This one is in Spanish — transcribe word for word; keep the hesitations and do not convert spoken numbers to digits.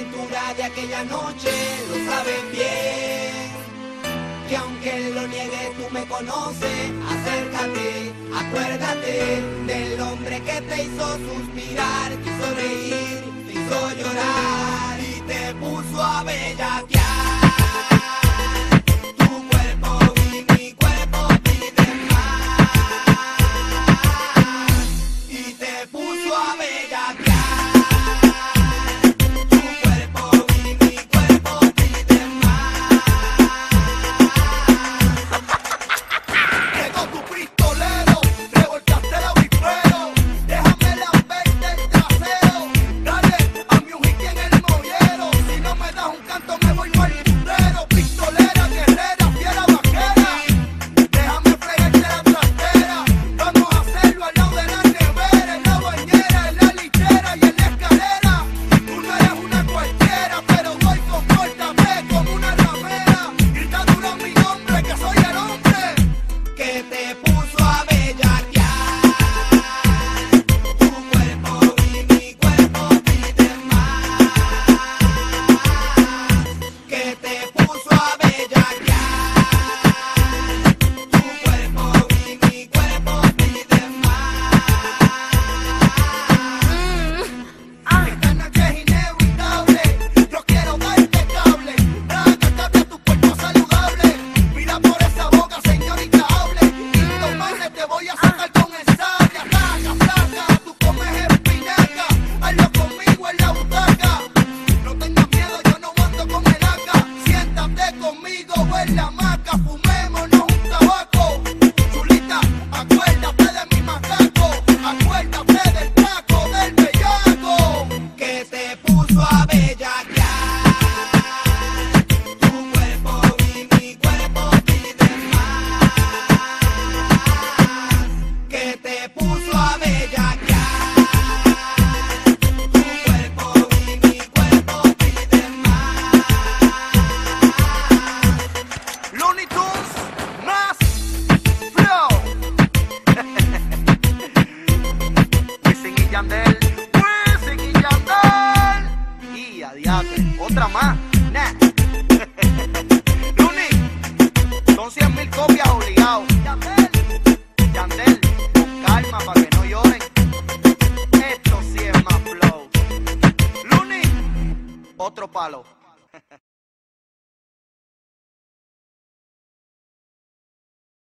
aventura de aquella noche lo saben bien. Que aunque lo niegue tú me conoces, acércate, acuérdate del hombre que te hizo suspirar, te hizo reír, te hizo llorar y te puso a bellaquear. Tu cuerpo y mi cuerpo piden más y te puso a bellaquear. Otra más, nah. Luni, son cien mil copias obligados. Yandel, Yandel, con calma para que no lloren. Esto sí es más flow. Luni, otro palo.